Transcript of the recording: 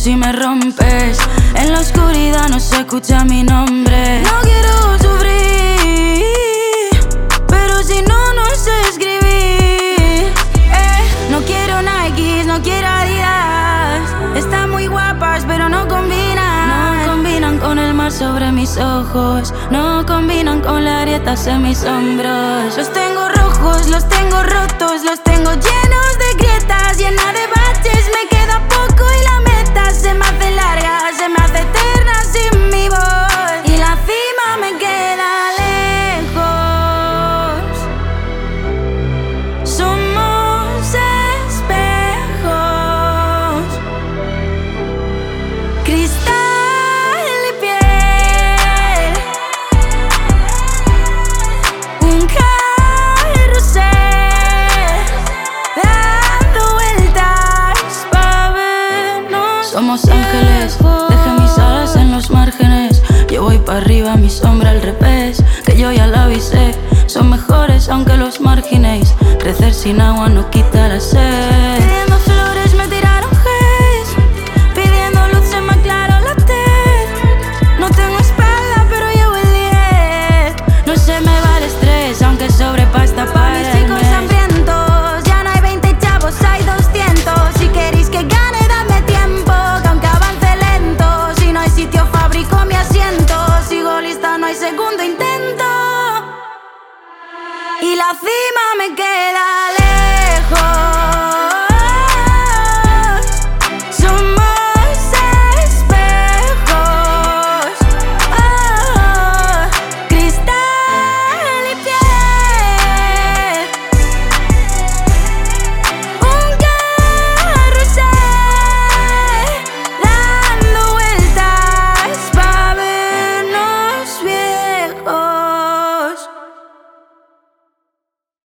si me rompes. En la oscuridad no se escucha mi nombre. No quiero sufrir, pero si no, no sé escribir. No quiero Nikes, no quiero Adidas. Están muy guapas, pero no combinan. No combinan con el mar sobre mis ojos. No combinan con las grietas en mis hombros. Los tengo rojos, los tengo rotos, los tengo llenos de grietas, llena de baches. Me queda poco y la meta se me hace larga, se me hace eterna sin mi voz. Y la cima me queda lejos. Somos espejos, cristal y piel, un carrusel dando vueltas pa' vernos. Somos ángeles, dejé mis alas en los márgenes. Yo voy pa' arriba, mi sombra al revés, que yo ya la avisé. Son mejores aunque los marginéis. Crecer sin agua no quita la sed. Pidiendo flores me tiraron hate, pidiendo luz se me aclaró la tez. No tengo espalda pero llevo el 10. No se me va el estrés aunque sobre pasta para mis chicos hambrientos. Ya no hay 20 chavos, hay 200. Si queréis que gane dadme tiempo, que aunque avance lento. Si no hay sitio fabrico mi asiento. Sigo lista, no hay segundo intento. Y la cima me queda lejos.